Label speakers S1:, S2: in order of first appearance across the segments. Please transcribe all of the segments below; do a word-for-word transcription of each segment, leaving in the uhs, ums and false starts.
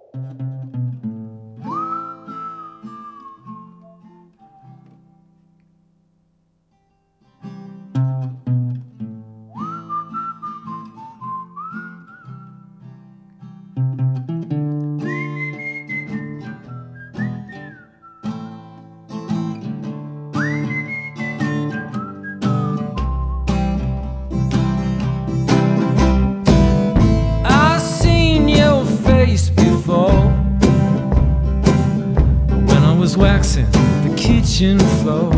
S1: Waxing the kitchen floor,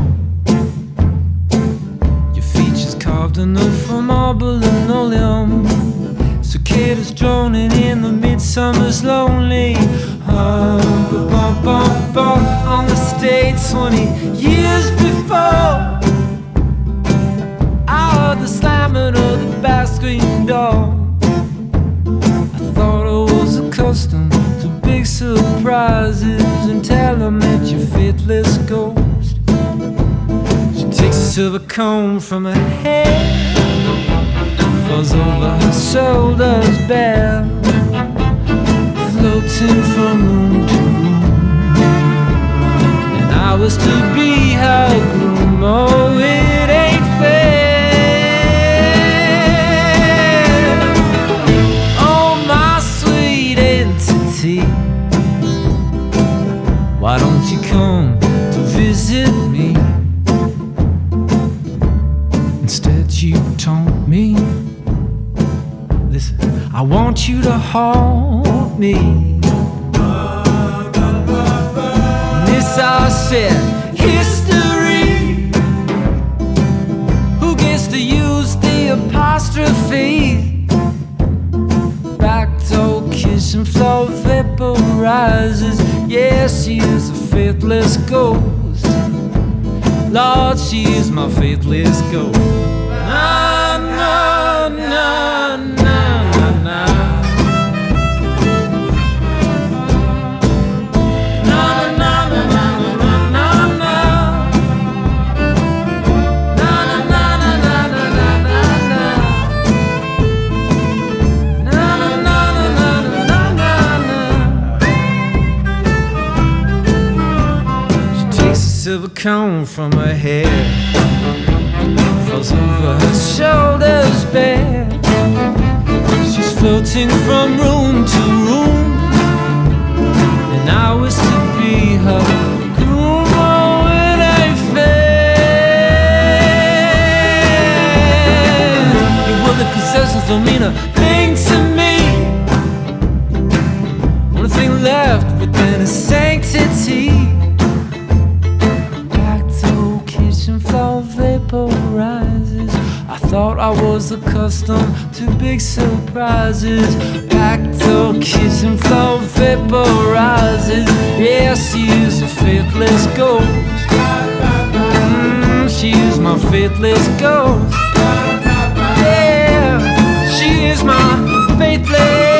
S1: your features carved anew from marble linoleum, cicadas droning in the midsummer's lonely hum, bum, bum, bum, on the stage twenty years before. I heard the slamming of the back screen door. I thought I was accustomed to big surprises until I met your faithless ghost. She takes a silver comb from her hair, falls over her shoulders bare, floating from room to room. And I was to be her groom. Oh, it ain't fair. Oh, my sweet entity, why don't you come to visit me? Instead you taunt me. Listen, I want you to haunt me. This I said, history. Who gets to use the apostrophe? Backdoor kiss and flow vaporizes. Yes, she is a faithless ghost. Lord, she is my faithless ghost. Na na na na na na. Na na na na na na na. Na na na na na na na na. Na na na na na na na. She takes a silver comb from her hair, falls over her shoulders bare. She's floating from room to room, and I was to be her groom. Oh, it ain't fair. Your worldly possessions don't mean a thing to me. Only thing left within is sanctity. Flow vaporizes. I thought I was accustomed to big surprises. Backdoor kiss and flow vaporizes. Yeah, she is a faithless ghost. Mm, she is my faithless ghost. Yeah, she is my faithless